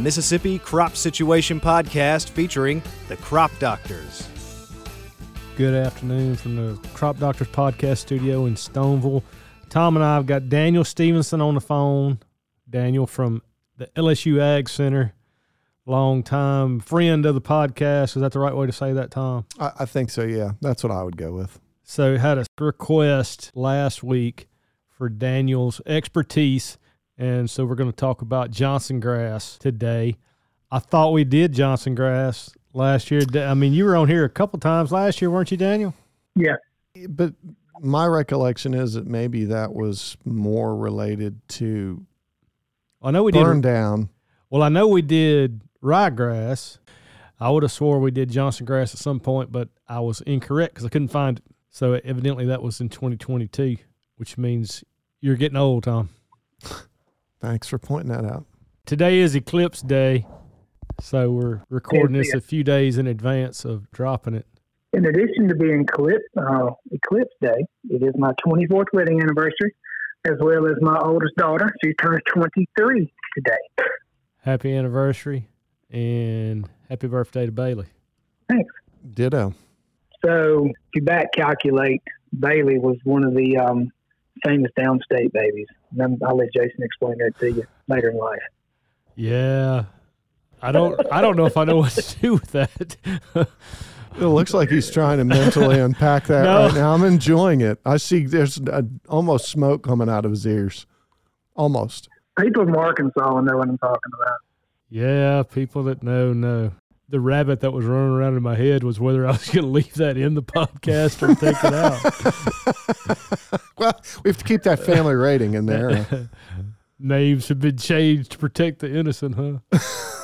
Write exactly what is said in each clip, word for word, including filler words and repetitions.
Mississippi Crop Situation Podcast featuring the Crop Doctors. Good afternoon from the Crop Doctors Podcast studio in Stoneville. Tom and I have got Daniel Stevenson on the phone. Daniel from the L S U Ag Center, long-time friend of the podcast. Is that the right way to say that, Tom? I, I think so, yeah. That's what I would go with. So had a request last week for Daniel's expertise, and so we're going to talk about Johnson grass today. I thought we did Johnson grass last year. I mean, you were on here a couple times last year, weren't you, Daniel? Yeah. But my recollection is that maybe that was more related to I know we burn did down. Well, I know we did ryegrass. I would have swore we did Johnson grass at some point, but I was incorrect because I couldn't find it. So evidently that was in twenty twenty-two, which means you're getting old, Tom. Thanks for pointing that out. Today is Eclipse Day, so we're recording this a few days in advance of dropping it. In addition to being Eclipse, uh, Eclipse Day, it is my twenty-fourth wedding anniversary, as well as my oldest daughter. She turns twenty-three today. Happy anniversary, and happy birthday to Bailey. Thanks. Ditto. So, if you back calculate, Bailey was one of the um, famous downstate babies. And I'll let Jason explain that to you later in life. Yeah. I don't I don't know if I know what to do with that. It looks like he's trying to mentally unpack that No. right now. I'm enjoying it. I see there's a, almost smoke coming out of his ears. Almost. People from Arkansas know what I'm talking about. Yeah, people that know, know. The rabbit that was running around in my head was whether I was going to leave that in the podcast or take it out. Well, we have to keep that family rating in there. Names have been changed to protect the innocent, huh?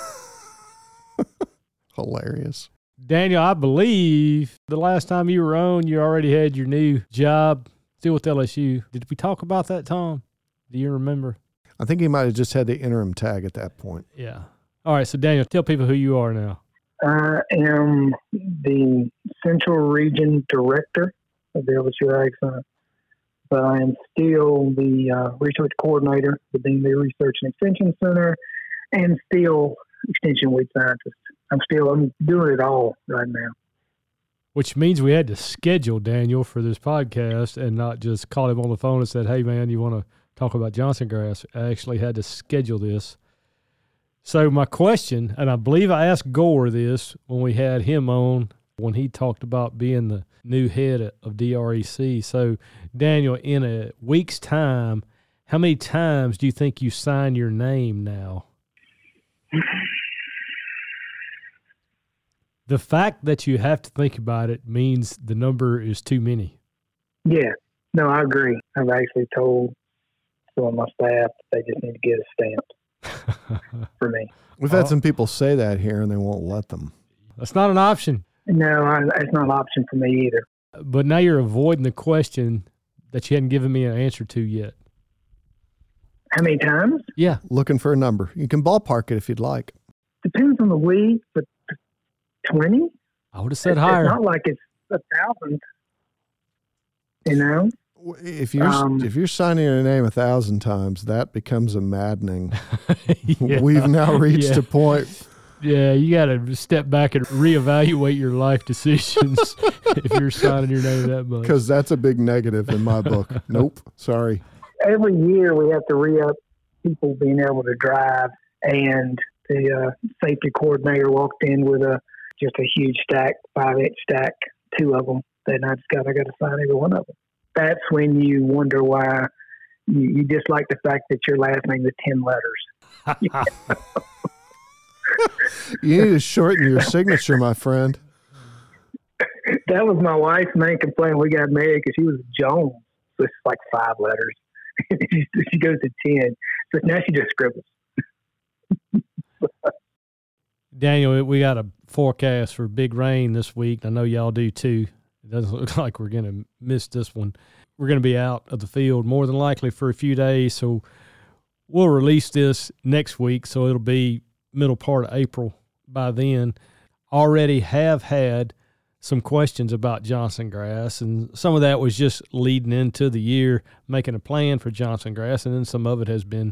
Hilarious. Daniel, I believe the last time you were on, you already had your new job, still with L S U. Did we talk about that, Tom? Do you remember? I think he might have just had the interim tag at that point. Yeah. All right, so Daniel, tell people who you are now. I am the Central Region Director of the L S U Ag Center, but I am still the uh, Research Coordinator within the Research and Extension Center, and still Extension Weed Scientist. I'm still I'm doing it all right now. Which means we had to schedule Daniel for this podcast and not just call him on the phone and said, hey, man, you want to talk about Johnson grass? I actually had to schedule this. So my question, and I believe I asked Gore this when we had him on, when he talked about being the new head of D R E C. So, Daniel, in a week's time, how many times do you think you sign your name now? The fact that you have to think about it means the number is too many. Yeah, no, I agree. I've actually told some of my staff they just need to get a stamp for me. We've had Oh. some people say that here, and they won't let them. That's not an option. No, I, it's not an option for me either. But now you're avoiding the question that you hadn't given me an answer to yet. How many times? Yeah. Looking for a number. You can ballpark it if you'd like. Depends on the week, but twenty? I would have said It's higher. not like it's a thousand, you know? If you're Um, if you're signing your name a thousand times, that becomes a maddening. Yeah. We've now reached Yeah. a point. Yeah, you got to step back and reevaluate your life decisions if you're signing your name that much. Because that's a big negative in my book. Nope. Sorry. Every year we have to re-up people being able to drive, and the uh, safety coordinator walked in with a just a huge stack, five-inch stack, two of them. Then I just got I got to sign every one of them. That's when you wonder why you, you dislike the fact that your last name is ten letters. You need to shorten your signature, my friend. That was my wife's main complaint. We got married because she was Jones. So it's like five letters. She goes to ten. So now she just scribbles. Daniel, we got a forecast for big rain this week. I know y'all do too. It doesn't look like we're going to miss this one. We're going to be out of the field more than likely for a few days, so we'll release this next week, so it'll be middle part of April by then. Already have had some questions about Johnson grass, and some of that was just leading into the year, making a plan for Johnson grass, and then some of it has been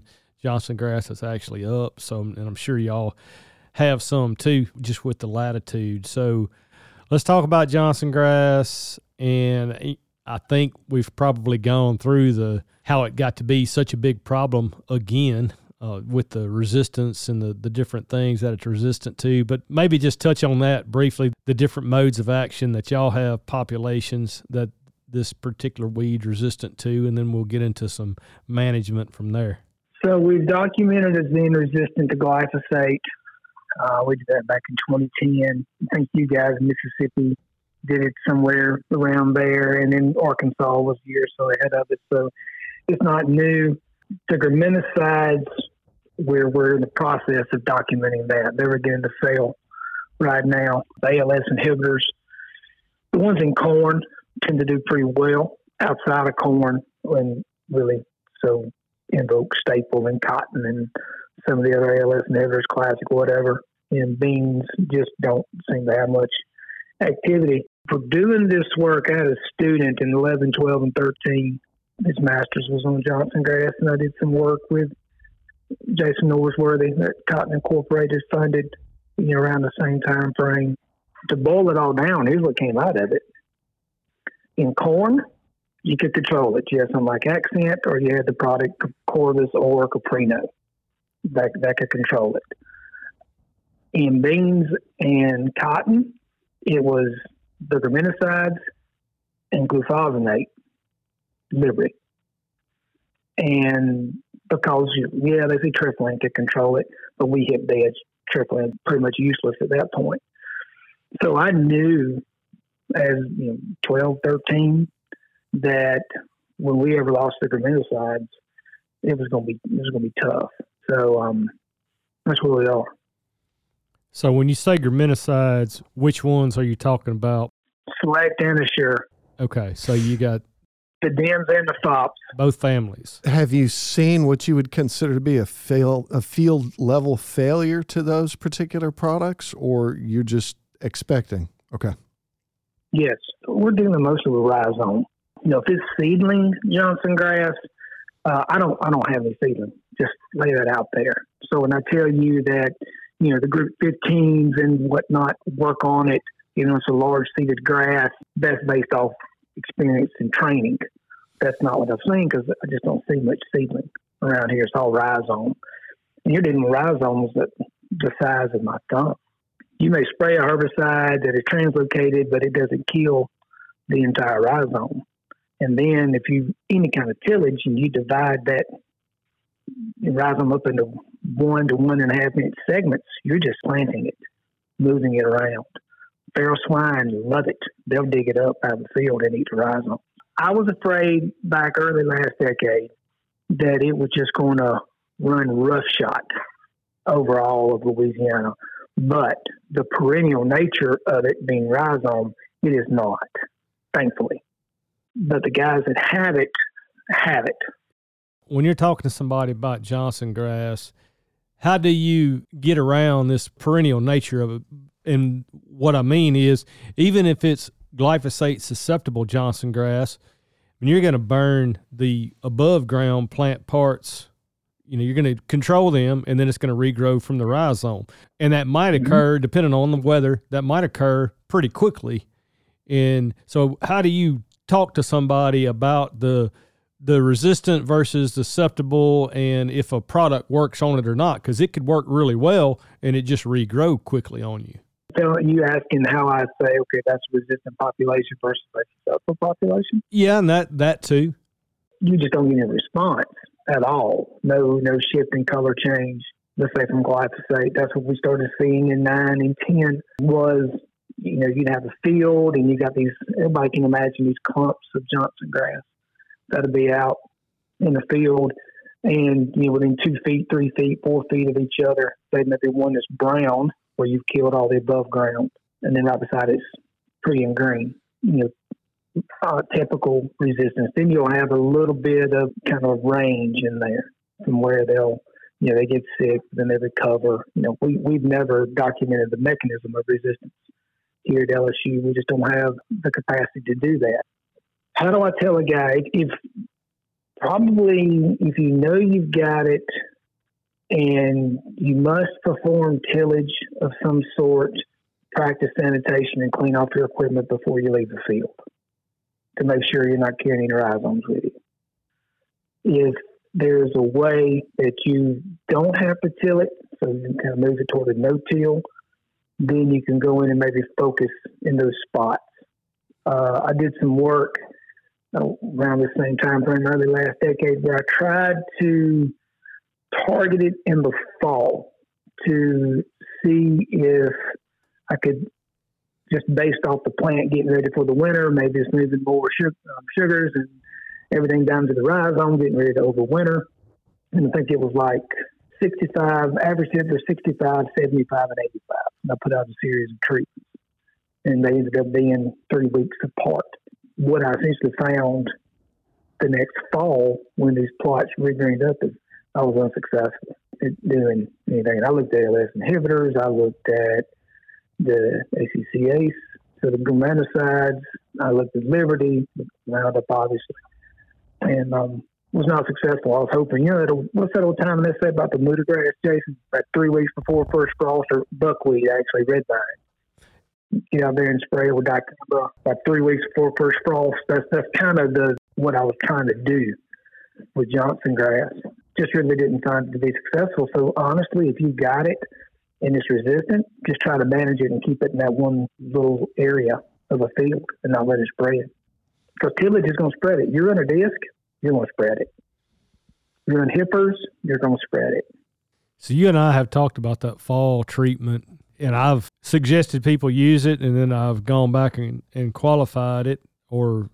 Johnson grass that's actually up. So, and I'm sure y'all have some too, just with the latitude. So let's talk about Johnson grass. And I think we've probably gone through the how it got to be such a big problem again uh, with the resistance and the, the different things that it's resistant to. But maybe just touch on that briefly, the different modes of action that y'all have, populations that this particular weed resistant to, and then we'll get into some management from there. So we've documented as being resistant to glyphosate. Uh, we did that back in twenty ten. I think you guys in Mississippi did it somewhere around there, and then Arkansas was a year or so ahead of it. So it's not new. The graminicides, we're, we're in the process of documenting that. They're beginning to fail right now. The A L S inhibitors, the ones in corn tend to do pretty well outside of corn, and really so invoke staple and cotton and some of the other A L S inhibitors, classic, whatever. And beans just don't seem to have much activity. For doing this work, I had a student in eleven, twelve, and thirteen. His master's was on Johnson grass, and I did some work with Jason Norsworthy that Cotton Incorporated funded, you know, around the same time frame. To boil it all down, here's what came out of it. In corn, you could control it. You had something like Accent, or you had the product Corvus or Caprino that, that could control it. In beans and cotton, it was the graminicides and glufosinate, Liberty. And because, yeah, they say Triplan could control it, but we hit dead. Triplan pretty much useless at that point. So I knew as you know, twelve, thirteen, that when we ever lost the graminicides, it was going to be it was going to be tough. So um, that's where we are. So when you say graminicides, which ones are you talking about? Select and Assure. Okay, so you got the D Ms and the F O Ps. Both families. Have you seen what you would consider to be a fail, a field level failure to those particular products, or you're just expecting? Okay. Yes, we're dealing mostly with rhizome. You know, if it's seedling Johnson grass, uh, I don't, I don't have any seedling. Just lay that out there. So when I tell you that, you know, the group fifteens and whatnot work on it, you know, it's a large seeded grass, that's based off experience and training. That's not what I've seen because I just don't see much seedling around here. It's all rhizome. And you're dealing with rhizomes that the size of my thumb. You may spray a herbicide that is translocated, but it doesn't kill the entire rhizome. And then if you, any kind of tillage, and you divide that rhizome up into one to one and a half inch segments, you're just planting it, moving it around. Feral swine love it. They'll dig it up out of the field and eat the rhizome. I was afraid back early last decade that it was just going to run roughshod over all of Louisiana. But the perennial nature of it being rhizome, it is not, thankfully. But the guys that have it, have it. When you're talking to somebody about Johnson grass, how do you get around this perennial nature of it? And what I mean is, even if it's glyphosate susceptible Johnson grass, when you're going to burn the above ground plant parts, you know, you're going to control them, and then it's going to regrow from the rhizome. And that might occur, mm-hmm. depending on the weather, that might occur pretty quickly. And so how do you talk to somebody about the the resistant versus susceptible, and if a product works on it or not? Because it could work really well, and it just regrow quickly on you. So you asking how I say, okay, that's a resistant population versus a susceptible population? Yeah, and that, that too. You just don't get any response at all. No, no shift in color change, let's say from glyphosate. That's what we started seeing in nine and ten was, you know, you'd have a field and you got these, everybody can imagine these clumps of Johnson grass that'll be out in the field and, you know, within two feet, three feet, four feet of each other. They may be one that's brown where you've killed all the above ground, and then right beside it's pretty and green, you know, uh, typical resistance. Then you'll have a little bit of kind of range in there from where they'll, you know, they get sick, then they recover. You know, we, we've never documented the mechanism of resistance here at L S U. We just don't have the capacity to do that. How do I tell a guy? If probably if you know you've got it and you must perform tillage of some sort, practice sanitation, and clean off your equipment before you leave the field to make sure you're not carrying your rhizomes with you. If there's a way that you don't have to till it, so you can kind of move it toward a no-till, then you can go in and maybe focus in those spots. Uh, I did some work around the same time frame, early last decade, where I tried to target it in the fall to see if I could, just based off the plant getting ready for the winter, maybe it's moving more sugar, um, sugars and everything down to the rhizome, getting ready to overwinter. And I think it was like sixty-five, average hit for sixty-five, seventy-five, and eighty-five. And I put out a series of treatments, and they ended up being three weeks apart. What I essentially found the next fall when these plots regreened up is I was unsuccessful at doing anything. And I looked at L S inhibitors, I looked at the A C C A C E, so the graminicides, I looked at Liberty, Roundup obviously, and um, was not successful. I was hoping, you know, it'll, what's that old time they say about the muda grass, Jason? About three weeks before first frost, or buckwheat, actually, red vine. Get out there and spray it with dicamba about three weeks before first frost. That's that's kind of the what I was trying to do with Johnson grass. Just really didn't find it to be successful. So honestly, if you got it and it's resistant, just try to manage it and keep it in that one little area of a field and not let it spread. Because tillage is going to spread it. You're on a disc, you're going to spread it. You're on hippers, you're going to spread it. So you and I have talked about that fall treatment, and I've suggested people use it, and then I've gone back and, and qualified it, or,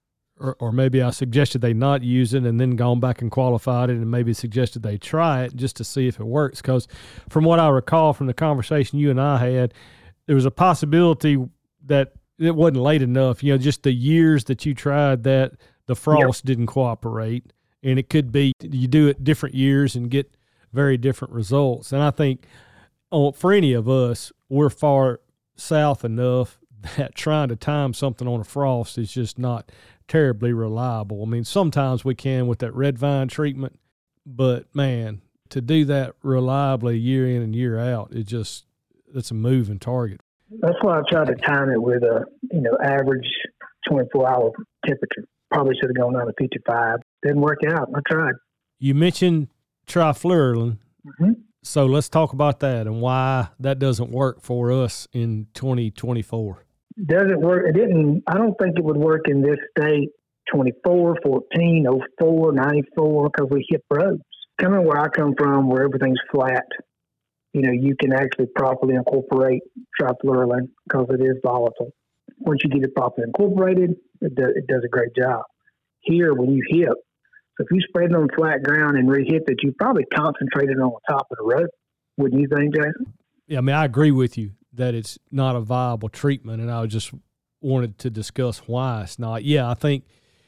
or or maybe I suggested they not use it and then gone back and qualified it and maybe suggested they try it just to see if it works. Because from what I recall from the conversation you and I had, there was a possibility that it wasn't late enough. You know, just the years that you tried that, the frost yep. didn't cooperate, and it could be you do it different years and get very different results. And I think oh, for any of us, we're far south enough that trying to time something on a frost is just not terribly reliable. I mean, sometimes we can with that red vine treatment, but man, to do that reliably year in and year out, it just, it's a moving target. That's why I tried to time it with a, you know, average twenty-four hour temperature. Probably should have gone down to fifty-five. Didn't work out. I tried. You mentioned trifluralin. Mm-hmm. So let's talk about that and why that doesn't work for us in twenty twenty-four. Doesn't work. It didn't. I don't think it would work in this state. twenty-four, fourteen, oh four, ninety-four, because we hit roads. Coming where I come from, where everything's flat, you know, you can actually properly incorporate trifluralin because it is volatile. Once you get it properly incorporated, it does, it does a great job. Here, when you hip, so if you spread it on flat ground and re-hip it, you probably concentrated on the top of the road. Wouldn't you think, Jason? Yeah, I mean, I agree with you that it's not a viable treatment, and I just wanted to discuss why it's not. Yeah, I think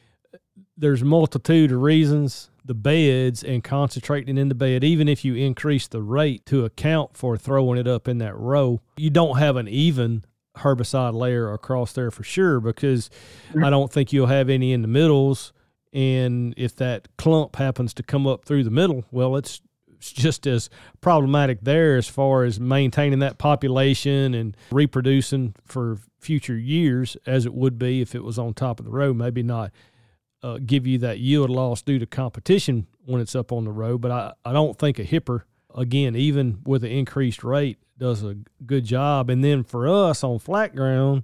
there's a multitude of reasons. The beds and concentrating in the bed, even if you increase the rate to account for throwing it up in that row, you don't have an even herbicide layer across there for sure, because I don't think you'll have any in the middles. And if that clump happens to come up through the middle, well, it's, it's just as problematic there as far as maintaining that population and reproducing for future years as it would be if it was on top of the row. Maybe not uh, give you that yield loss due to competition when it's up on the row, but I, I don't think a hipper, again, even with an increased rate, does a good job. And then for us on flat ground,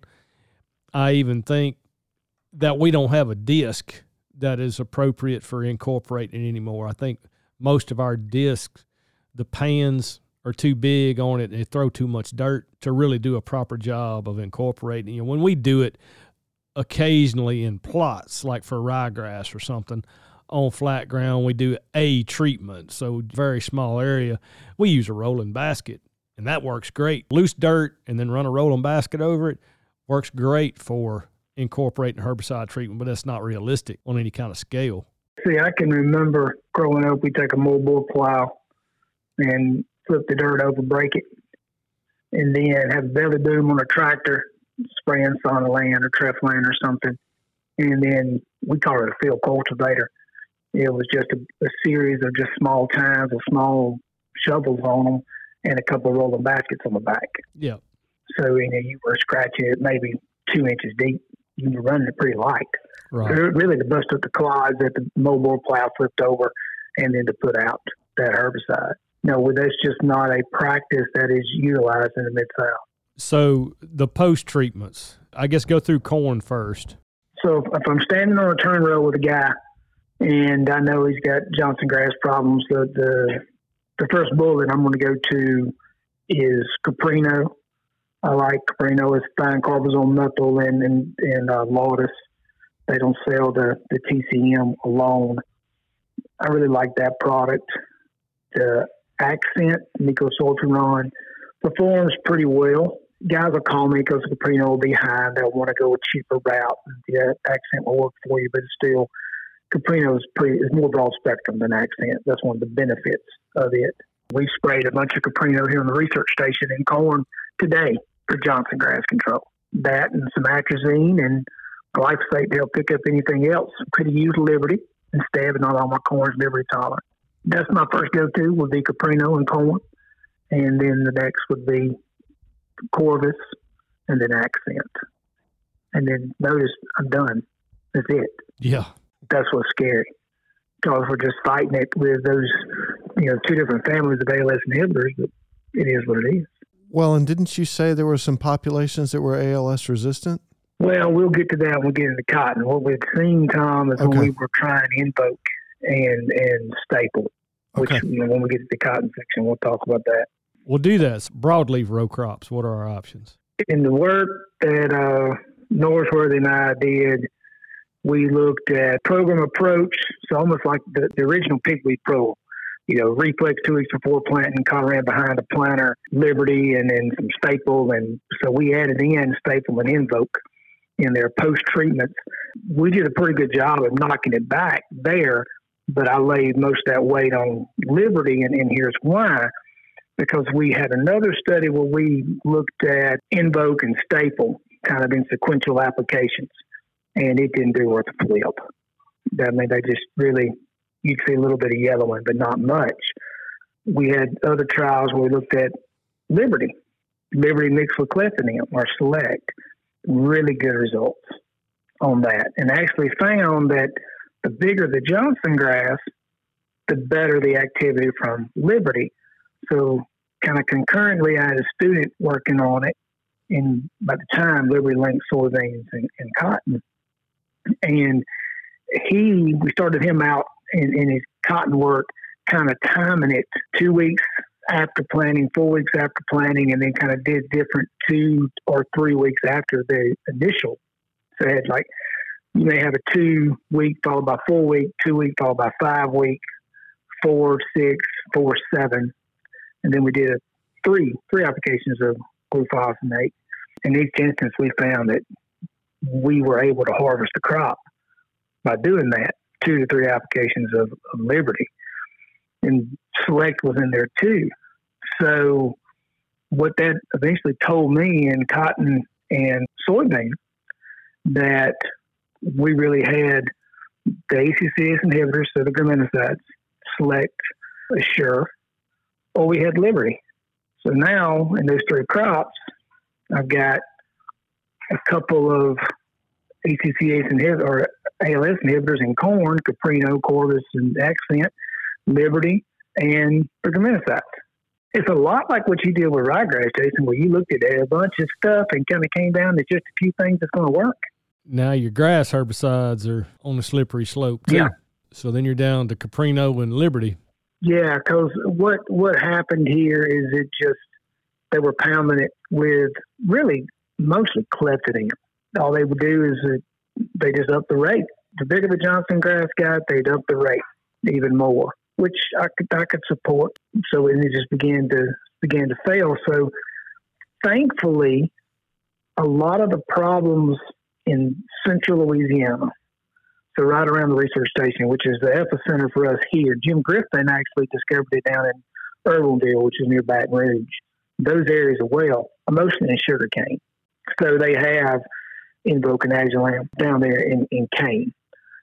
I even think that we don't have a disc that is appropriate for incorporating anymore. I think most of our discs, the pans are too big on it and they throw too much dirt to really do a proper job of incorporating. You know, when we do it occasionally in plots, like for ryegrass or something, on flat ground, we do a treatment. So very small area, we use a rolling basket, and that works great. Loose dirt and then run a rolling basket over it works great for incorporating herbicide treatment, but that's not realistic on any kind of scale. See, I can remember growing up, we take a moldboard plow and flip the dirt over, break it, and then have a belly boom on a tractor, spraying Sonalan or Treflan or something. And then we call it a field cultivator. It was just a, a series of just small tines of small shovels on them and a couple of rolling baskets on the back. Yeah. So, you know, you were scratching it maybe two inches deep. You were running it pretty light. Right. Really to bust up the clods that the mobile plow flipped over and then to put out that herbicide. No, that's just not a practice that is utilized in the Mid-South. So the post-treatments, I guess go through corn first. So if, if I'm standing on a turn row with a guy and I know he's got Johnson grass problems, the the, the first bullet I'm going to go to is Caprino. I like Caprino. It's fine carbazole methyl and, and, and uh, Laudis. They don't sell the, the T C M alone. I really like that product. The Accent, Nicosulfuron, performs pretty well. Guys will call me because Caprino will be high and they'll want to go a cheaper route. The Accent will work for you, but still, Caprino is pretty is more broad spectrum than Accent. That's one of the benefits of it. We sprayed a bunch of Caprino here on the research station in corn today for Johnson grass control. That and some atrazine and glyphosate. They'll pick up anything else. Could have used Liberty instead, but not all my corn's Liberty tolerant. That's my first go-to would be Caprino and corn. And then the next would be Corvus and then Accent. And then notice I'm done. That's it. Yeah. That's what's scary. Because we're just fighting it with those, you know, two different families of A L S inhibitors, but it is what it is. Well, and didn't you say there were some populations that were A L S resistant? Well, we'll get to that when we get into cotton. What we've seen, Tom, is Okay. when we were trying Invoke and and Staple, which, Okay. you know, when we get to the cotton section, we'll talk about that. We'll do that. Broadleaf row crops, what are our options? In the work that uh, Norrisworthy and I did, we looked at program approach, so almost like the, the original Pigweed Pro, you know, reflex two weeks before planting, Conran behind the planter, Liberty, and then some Staple. And so we added in Staple and Invoke in their post-treatments. We did a pretty good job of knocking it back there, but I laid most of that weight on Liberty, and, and here's why. Because we had another study where we looked at Invoke and Staple kind of in sequential applications, and it didn't do worth a flip. I mean, they just really, you'd see a little bit of yellowing, but not much. We had other trials where we looked at Liberty, Liberty mixed with Clethodim or Select. Really good results on that, and actually found that the bigger the Johnson grass, the better the activity from Liberty. So kind of concurrently, I had a student working on it, and by the time Liberty linked soybeans and, and cotton, and he, we started him out in, in his cotton work, kind of timing it two weeks after planting, four weeks after planting, and then kind of did different two or three weeks after the initial. So it had like, you may have a two week followed by four week, two week followed by five week, four, six, four, seven. And then we did a three, three applications of glufosinate. In each instance, we found that we were able to harvest the crop by doing that, two to three applications of, of Liberty. And Select was in there too. So what that eventually told me in cotton and soybean, that we really had the A C C S inhibitors, so the graminicides, Select, Assure, or we had Liberty. So now in those three crops, I've got a couple of A C C S inhibitors or A L S inhibitors in corn, Caprino, Corvus, and Accent, Liberty, and graminicides. It's a lot like what you did with ryegrass, Jason, where you looked at a bunch of stuff and kind of came down to just a few things that's going to work. Now your grass herbicides are on a slippery slope too. Yeah. So then you're down to Caprino and Liberty. Yeah, because what what happened here is it just, they were pounding it with really mostly Clethodim. All they would do is uh, they just up the rate. The bigger the Johnson grass got, they'd up the rate even more, which I could I could support. So it just began to began to fail. So thankfully, a lot of the problems in central Louisiana, so right around the research station, which is the epicenter for us here, Jim Griffin actually discovered it down in Irwindale, which is near Baton Rouge. Those areas are well, mostly in sugarcane. So they have Invoke and Agilam down there in, in cane.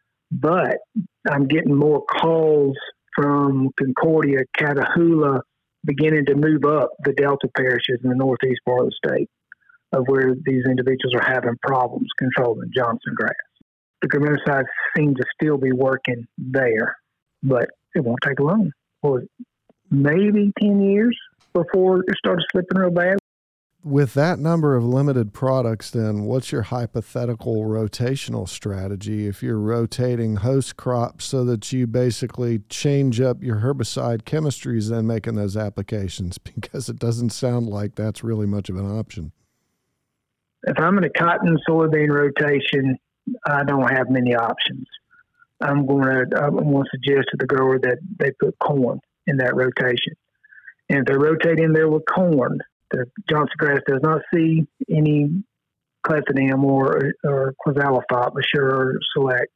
But I'm getting more calls from Concordia, Catahoula, beginning to move up the Delta parishes in the northeast part of the state of where these individuals are having problems controlling Johnson grass. The graminicides seem to still be working there, but it won't take long. Well, maybe ten years before it started slipping real bad. With that number of limited products, then, what's your hypothetical rotational strategy if you're rotating host crops so that you basically change up your herbicide chemistries then making those applications? Because it doesn't sound like that's really much of an option. If I'm in a cotton soybean rotation, I don't have many options. I'm going to I'm going to suggest to the grower that they put corn in that rotation. And if they rotate in there with corn, the Johnson grass does not see any clethodim or or quizalofop, Assure Select.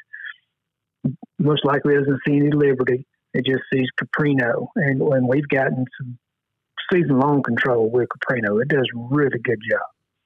Most likely doesn't see any Liberty. It just sees Caprino. And when we've gotten some season-long control with Caprino, it does a really good job.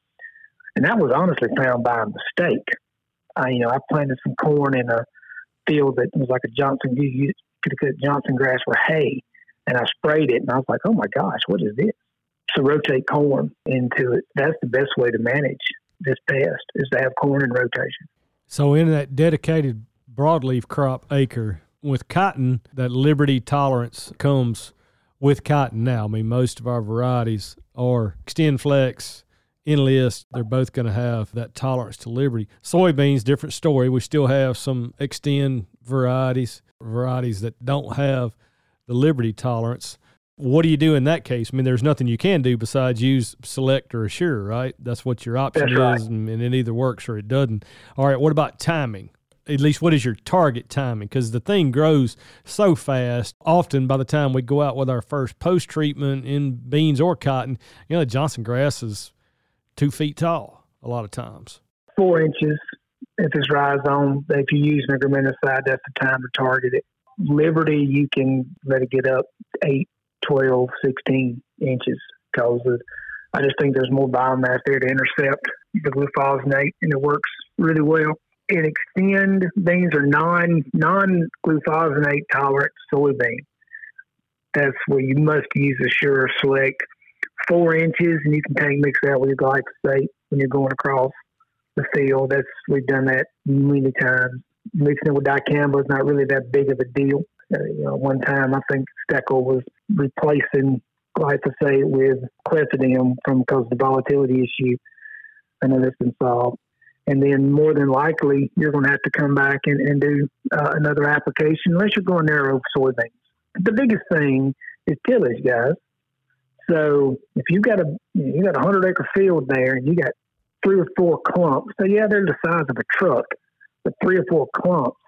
And that was honestly found by mistake. I, you know, I planted some corn in a field that was like a Johnson, you could have cut Johnson grass for hay, and I sprayed it, and I was like, oh my gosh, what is this? So rotate corn into it. That's the best way to manage this pest, is to have corn in rotation. So in that dedicated broadleaf crop acre with cotton, that Liberty tolerance comes with cotton now. I mean, most of our varieties are Extend Flex, Enlist. They're both going to have that tolerance to Liberty. Soybeans, different story. We still have some Extend varieties, varieties that don't have the Liberty tolerance. What do you do in that case? I mean, there's nothing you can do besides use Select or Assure, right? That's what your option That's is, right. and, and it either works or it doesn't. All right, what about timing? At least what is your target timing? Because the thing grows so fast. Often by the time we go out with our first post-treatment in beans or cotton, you know, Johnson grass is two feet tall a lot of times. Four inches if it's rhizome. If you use a graminicide, that's the time to target it. Liberty, you can let it get up eight, twelve, sixteen inches because I just think there's more biomass there to intercept the glufosinate, and it works really well. And Extend beans are non, non-glufosinate tolerant soybean. That's where you must use Assure Select four inches, and you can take mix that with your glyphosate when you're going across the field. That's we've done that many times. Mixing it with dicamba is not really that big of a deal. Uh, you know, one time I think Steckel was replacing glyphosate with clethodim from because of the volatility issue. I know that's been solved. And then more than likely, you're going to have to come back and, and do uh, another application unless you're going narrow soybeans. The biggest thing is tillage, guys. So if you've got a you got a hundred acre field there and you got three or four clumps, so yeah, they're the size of a truck, but three or four clumps.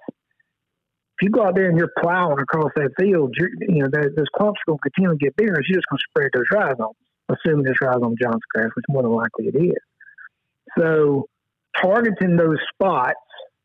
If you go out there and you're plowing across that field, you're, you know those clumps are going to continue to get bigger. So you're just going to spread those rhizomes, assuming it's rhizome Johnson grass, which more than likely it is. So targeting those spots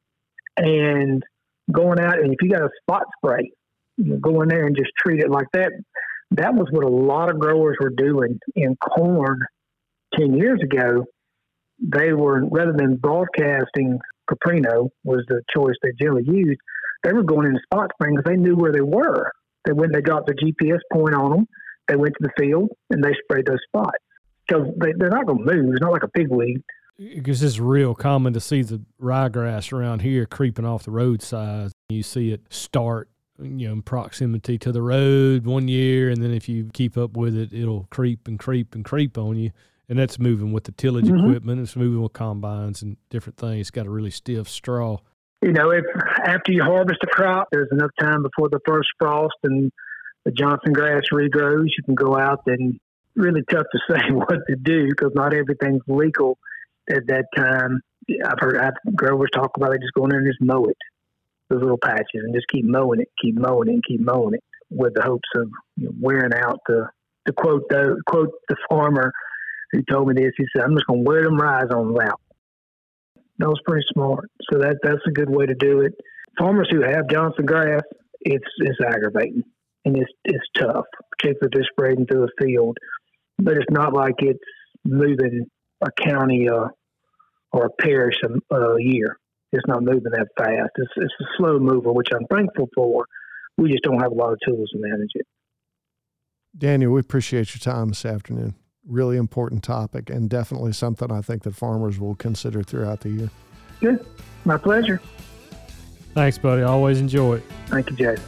and going out, and if you got a spot spray, you know, go in there and just treat it like that. That was what a lot of growers were doing in corn ten years ago. They were, rather than broadcasting Caprino was the choice they generally used, they were going into spot spraying because they knew where they were. They went, they dropped the G P S point on them. They went to the field and they sprayed those spots because they, they're not going to move. It's not like a pigweed. Because it's real common to see the ryegrass around here creeping off the roadside. You see it start, you know, in proximity to the road one year, and then if you keep up with it, it'll creep and creep and creep on you. And that's moving with the tillage mm-hmm. equipment. It's moving with combines and different things. It's got a really stiff straw. You know, if after you harvest a crop, there's enough time before the first frost and the Johnson grass regrows, you can go out and really tough to say what to do because not everything's legal at that time. I've heard I've, growers talk about it, just going in and just mow it, those little patches, and just keep mowing it, keep mowing it, and keep mowing it with the hopes of you know, wearing out the, to quote the, quote the farmer who told me this, he said, I'm just going to wear them rhizomes out. That was pretty smart. So that that's a good way to do it. Farmers who have Johnson grass, it's it's aggravating and it's it's tough, particularly if they're spreading through a field. But it's not like it's moving a county uh, or a parish a, a year. It's not moving that fast. It's it's a slow mover, which I'm thankful for. We just don't have a lot of tools to manage it. Daniel, we appreciate your time this afternoon. Really important topic, and definitely something I think that farmers will consider throughout the year. Good. My pleasure. Thanks, buddy. I always enjoy it. Thank you, Jay.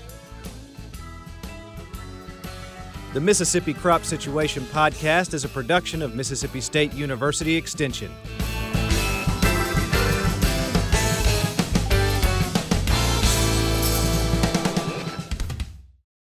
The Mississippi Crop Situation Podcast is a production of Mississippi State University Extension.